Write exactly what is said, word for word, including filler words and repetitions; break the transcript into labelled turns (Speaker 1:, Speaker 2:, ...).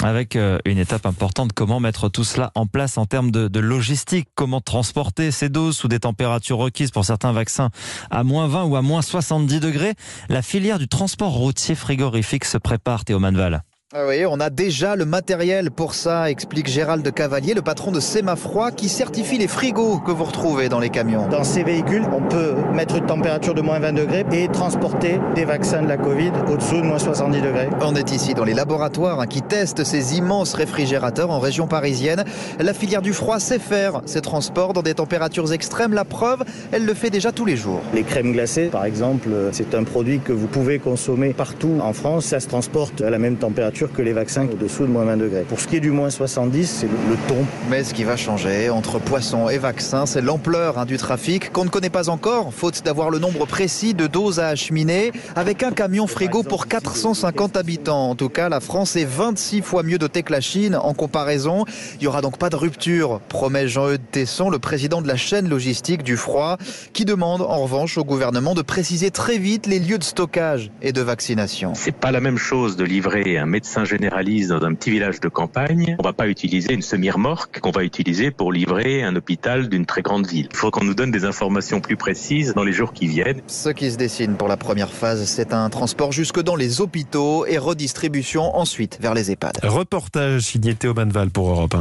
Speaker 1: Avec une étape importante, comment mettre tout cela en place en termes de, de logistique, comment transporter ces doses sous des températures requises pour certains vaccins à moins vingt ou à moins soixante-dix degrés. La filière du transport routier frigorifique se prépare, Théo Manval.
Speaker 2: Ah oui, on a déjà le matériel pour ça, explique Gérald Cavalier, le patron de Sémafroid, qui certifie les frigos que vous retrouvez dans les camions.
Speaker 3: Dans ces véhicules, on peut mettre une température de moins vingt degrés et transporter des vaccins de la Covid au-dessous de moins soixante-dix degrés.
Speaker 2: On est ici dans les laboratoires hein, qui testent ces immenses réfrigérateurs en région parisienne. La filière du froid sait faire ces transports dans des températures extrêmes. La preuve, elle le fait déjà tous les jours.
Speaker 3: Les crèmes glacées, par exemple, c'est un produit que vous pouvez consommer partout en France. Ça se transporte à la même température que les vaccins au-dessous de moins vingt degrés. Pour ce qui est du moins soixante-dix, c'est le, le ton.
Speaker 2: Mais ce qui va changer entre poissons et vaccins, c'est l'ampleur hein, du trafic qu'on ne connaît pas encore, faute d'avoir le nombre précis de doses à acheminer, avec un camion frigo pour quatre cent cinquante habitants. En tout cas, la France est vingt-six fois mieux dotée que la Chine en comparaison. Il n'y aura donc pas de rupture, promet Jean-Eudes Tesson, le président de la chaîne logistique du froid, qui demande en revanche au gouvernement de préciser très vite les lieux de stockage et de vaccination.
Speaker 4: C'est pas la même chose de livrer un médecin généraliste dans un petit village de campagne. On va pas utiliser une semi-remorque qu'on va utiliser pour livrer un hôpital d'une très grande ville. Il faut qu'on nous donne des informations plus précises dans les jours qui viennent.
Speaker 2: Ce qui se dessine pour la première phase, c'est un transport jusque dans les hôpitaux et redistribution ensuite vers les EHPAD.
Speaker 5: Reportage signé Théo Manval pour Europe un.